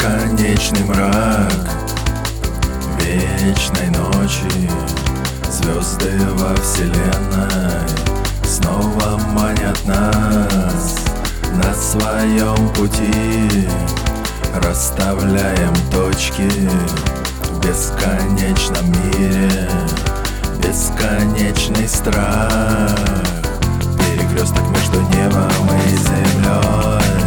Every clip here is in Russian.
Бесконечный мрак вечной ночи, звезды во вселенной снова манят нас на своем пути. Расставляем точки в бесконечном мире, бесконечный страх, перекресток между небом и землей,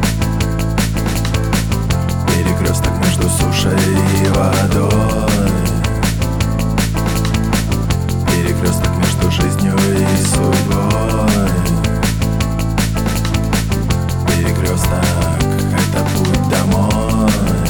перекресток между сушей и водой, перекресток между жизнью и судьбой. Перекресток — это путь домой,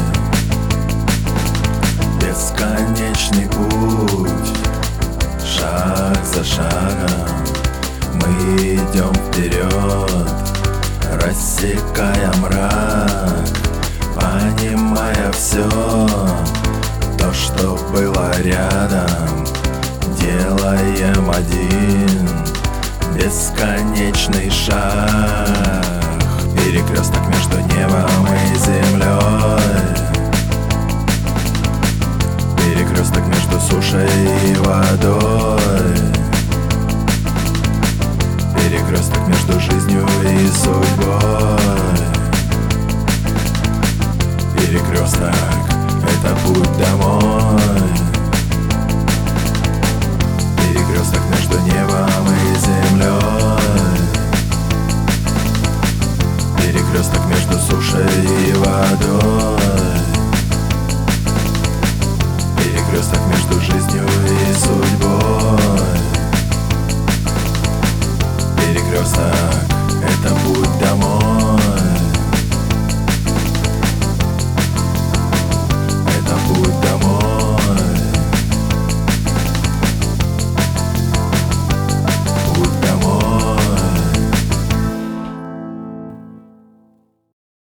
бесконечный путь. Шаг за шагом мы идем вперед, рассекая мрак, понимая все то, что было рядом. Делаем один бесконечный шаг, перекресток между небом и землей, перекресток между сушей и водой,